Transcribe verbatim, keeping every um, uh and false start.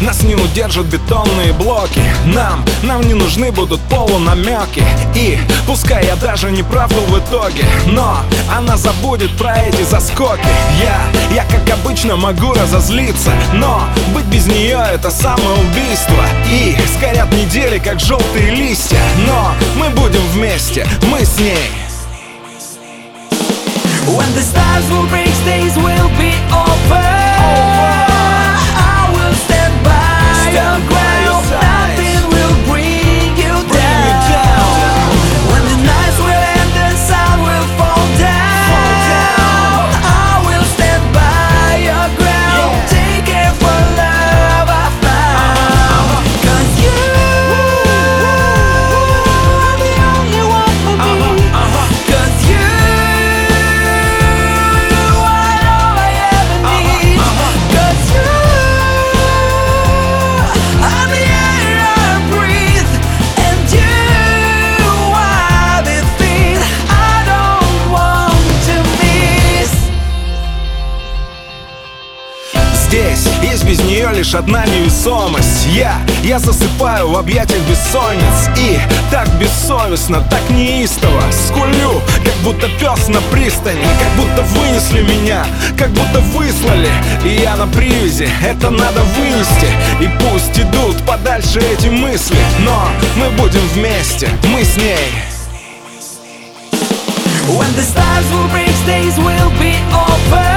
Нас не удержат бетонные блоки. Нам, нам не нужны будут полунамеки. И пускай я даже не правду в итоге, но она забудет про эти заскоки. Я, я как обычно могу разозлиться, но быть без нее это самоубийство. И сгорят недели как желтые листья, но мы будем вместе, мы с ней. When the stars will break, days will be over. I will stand by your ground. Nothing will bring you down. When the nights will end, the sun will fall down. I will stand by your ground. Take care for love I found. 'Cause you are the only one for me. 'Cause you Здесь есть без нее лишь одна невесомость. Я, я засыпаю в объятиях бессонниц. И так бессовестно, так неистово скулю, как будто пес на пристани. Как будто вынесли меня, как будто выслали. И я на привязи, это надо вынести. И пусть идут подальше эти мысли, но мы будем вместе, мы с ней. When the stars will break, days will be over.